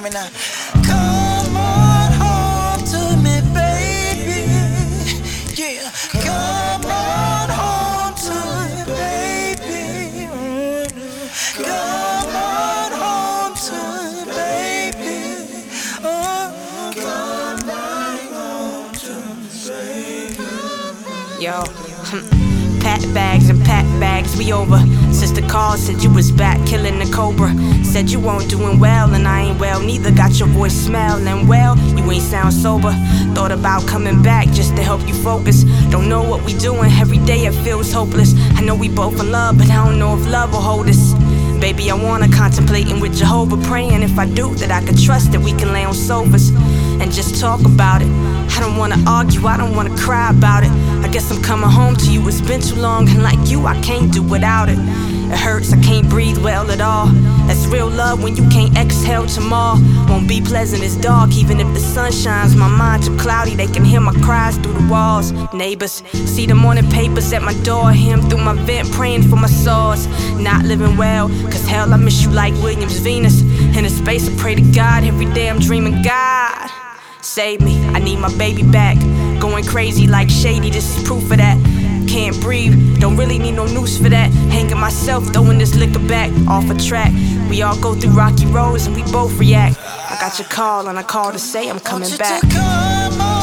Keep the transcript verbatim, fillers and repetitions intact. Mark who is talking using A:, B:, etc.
A: me now. Come on home to me, baby. Yeah, come on home to me, baby. Come on home to me, baby. Oh, come on home to me, baby.
B: Yo, pack bags and pack bags, we over. Sister called, said you was back killing the cobra. Said you weren't doing well and I ain't well neither. Got your voice smelling well, you ain't sound sober. Thought about coming back just to help you focus. Don't know what we doing, every day it feels hopeless. I know we both in love, but I don't know if love will hold us. Baby, I wanna contemplating with Jehovah, praying if I do that I can trust that we can lay on sofas and just talk about it. I don't wanna argue, I don't wanna cry about it. I guess I'm coming home to you, it's been too long, and like you, I can't do without it. It hurts, I can't breathe well at all. That's real love when you can't exhale tomorrow. Won't be pleasant, it's dark, even if the sun shines. My mind's too cloudy, they can hear my cries through the walls. Neighbors, see the morning papers at my door. Hear 'em through my vent, praying for my sores. Not living well, cause hell, I miss you like Williams Venus. In a space, I pray to God, every day I'm dreaming, God, save me, I need my baby back. Going crazy like Shady, this is proof of that. Can't breathe, don't really need no noose for that. Hanging myself, throwing this liquor back off a track. We all go through rocky roads and we both react. I got your call and I called to say I'm coming back.
A: Come on.